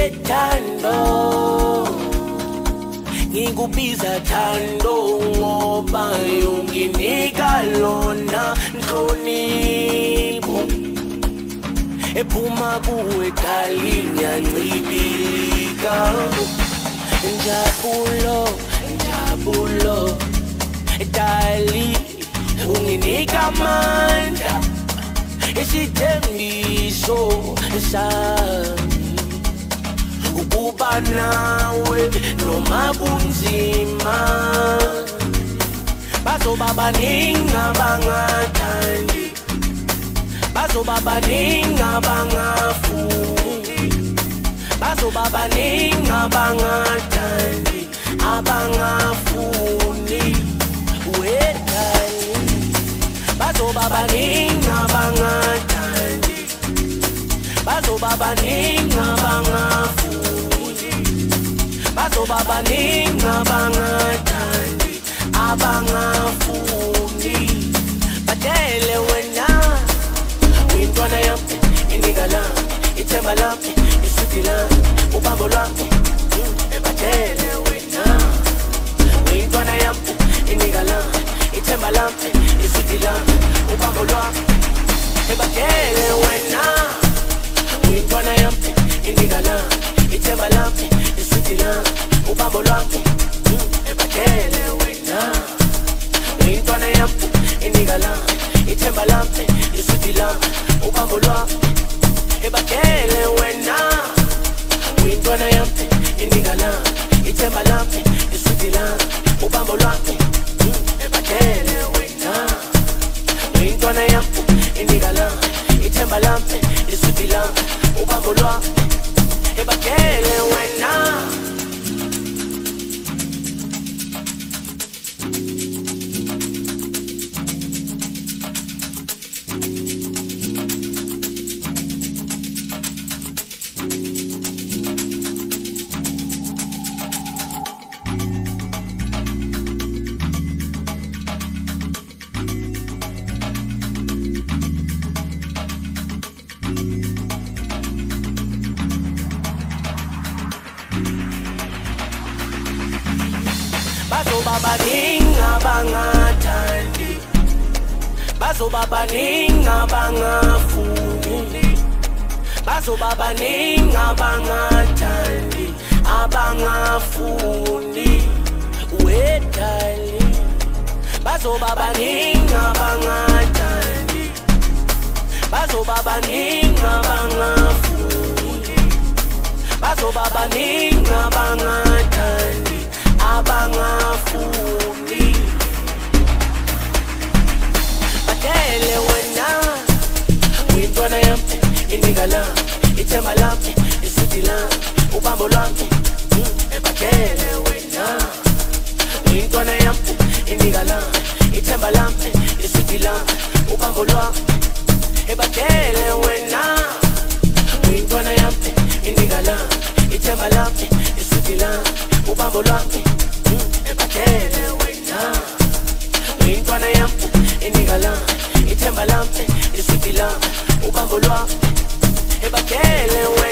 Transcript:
wethando ngikubiza thando ngoba unginika lona nhlonipho ephuma kuwe dali ngiyancibilika njabulo dali unginika amandla isithembiso sami ukuba nawe noma kunzima bazoba baningi abangathandi bazoba baningi abangafuni bazoba baningi abangathandi abangafuni wedali bazoba baningi abangathandi bazoba baningi abangafuni bazoba baningi abangathandi abangafuni batele wena uyintwana yami inika lami ithemba lami isuthi lami ubambo lwami batele wena uyintwana yami inika lami ithemba lami isuthi lami ubambo lwami batele wena uyintwana yami inika lami ithemba lami isuthi lami ubambo lwami batele wena uyintwana yami inika lami ithemba lami isuthi lami ubambo lwami batele wena uyintwana yami inika lami ithemba lami isuthi lami ubambo lwami batele wena uyintwana yami inika lami ithemba lami isuthi lami ubambo lwami batele wena bazoba baningi abangathandi bazoba baningi abangafuni bazoba baningi abangathandi abangafuni wedali bazoba baningi abangathandi bazoba baningi abangafuni bazoba baningi abangathandi abangafuni batele wena uyintwana yami inika lami ithemba lami isuthi lami ubambo lwami batele wena uyintwana yami inika lami ithemba lami isuthi lami ubambo lwami batele wena uyintwana yami inika lami ithemba lami isuthi lami ubambo lwami batele wena uyintwana yami inika lami ithemba lami isuthi lami ubambo lwami batele wena